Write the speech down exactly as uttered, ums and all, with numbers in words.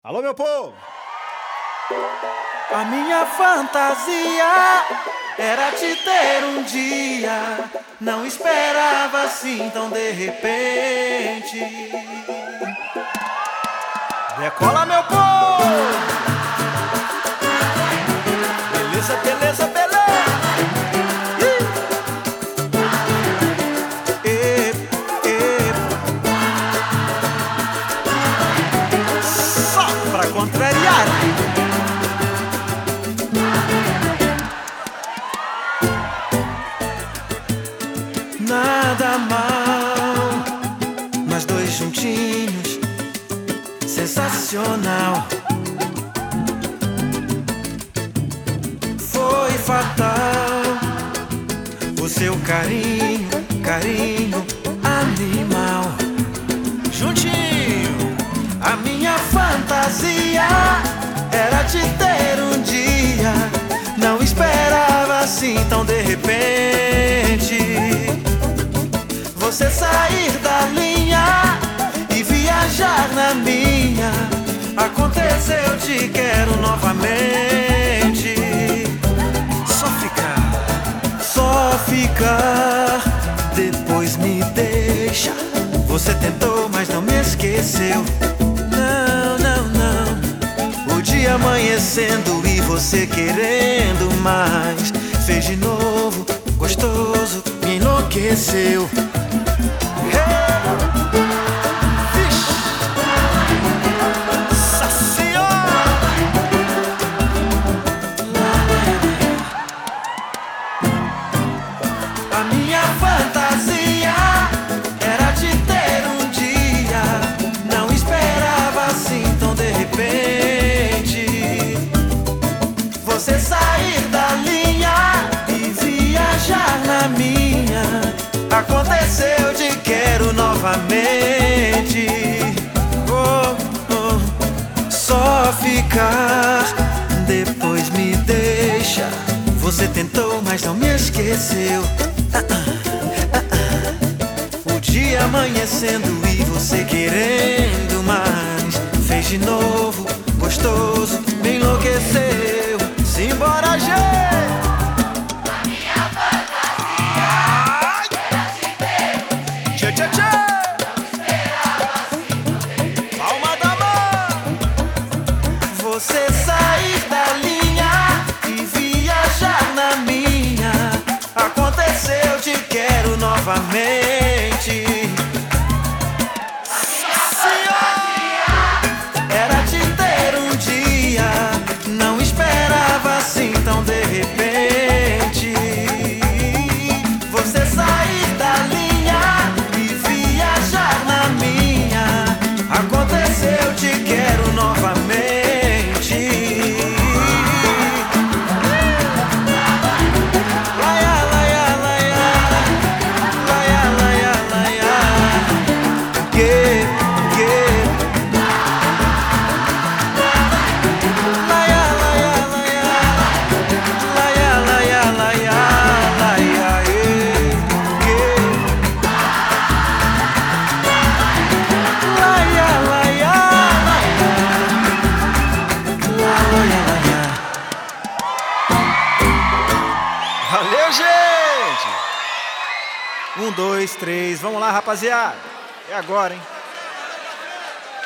Alô, meu povo! A minha fantasia era te ter um dia, não esperava assim tão de repente. Decola, meu povo! Beleza, beleza, beleza. E, e. Só pra contrariar. Nada mal, nós dois juntinhos, sensacional. Foi fatal o seu carinho, carinho animal. Juntinho! A minha fantasia era te ter um dia, não esperava assim tão de repente. Você sair da linha e viajar na minha. Aconteceu, te quero novamente. Só ficar, só ficar, depois me deixa. Você tentou, mas não me esqueceu. Não, não, não. O dia amanhecendo e você querendo mais. Fez de novo, gostoso, me enlouqueceu. A minha fantasia era te ter um dia, não esperava assim tão de repente. Você sair da linha e viajar na minha. Aconteceu, te quero novamente. Oh, oh. Só ficar, depois me deixa. Você tentou, mas não me esqueceu. Ah, ah, ah, ah. O dia amanhecendo e você querendo mais. Fez de novo, gostoso, me enlouqueceu. Simbora, gente! A minha fantasia era te ter um dia, tchê, tchê, tchê! não esperava assim tão de repente. Palma da mão! Você sair da linha e viajar na minha. Aconteceu, te quero novamente. Era te ter um dia, não esperava assim tão de repente. Você sair da linha e viajar na minha. Aconteceu, te quero novamente. Laia, laia, laia, laia, laia, laia. Que, que. Laia, laia, laia, laia, laia, laia, laia, eh, que. Laia, laia, laia, laia, laia. Valeu, gente! Um, dois, três, vamos lá, rapaziada! É agora, hein?